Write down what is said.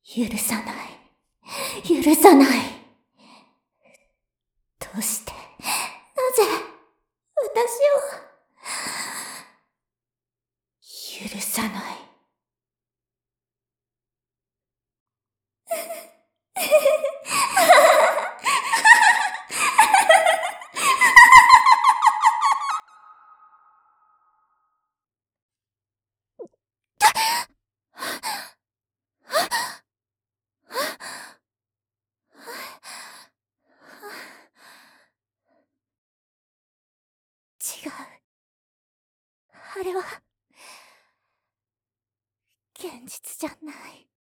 許さない。許さない。どうして、なぜ、私を、許さない。違う。あれは、現実じゃない。